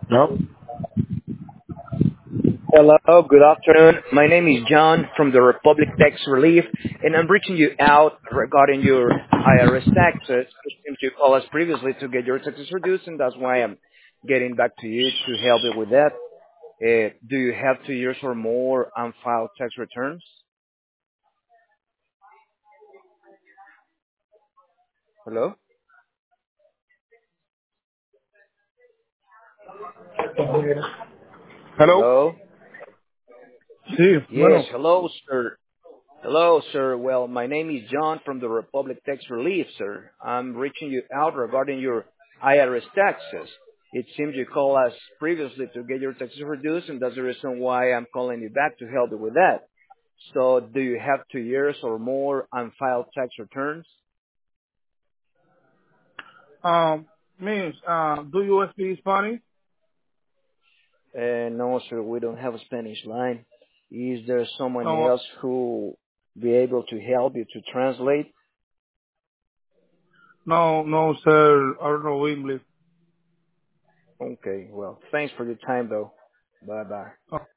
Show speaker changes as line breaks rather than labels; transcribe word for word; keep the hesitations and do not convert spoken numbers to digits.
No.
Hello, good afternoon. My name is John from the Republic Tax Relief, and I'm reaching you out regarding your I R S taxes. It seems you called us previously to get your taxes reduced, and that's why I'm getting back to you to help you with that. Uh, do you have two years or more unfiled tax returns? Hello?
Hello.
Hello?
Sí,
Yes,
bueno.
hello, sir. Hello, sir. Well, my name is John from the Republic Tax Relief, sir. I'm reaching you out regarding your I R S taxes. It seems you called us previously to get your taxes reduced, and that's the reason why I'm calling you back to help you with that. So, do you have two years or more unfiled tax returns?
Um, Miss, uh, do you speak Spanish?
Uh, no, sir, we don't have a Spanish line. Is there someone
No,
else who be able to help you to translate?
no, no, sir. I don't know English.
Okay, well, thanks for your time, though. Bye-bye.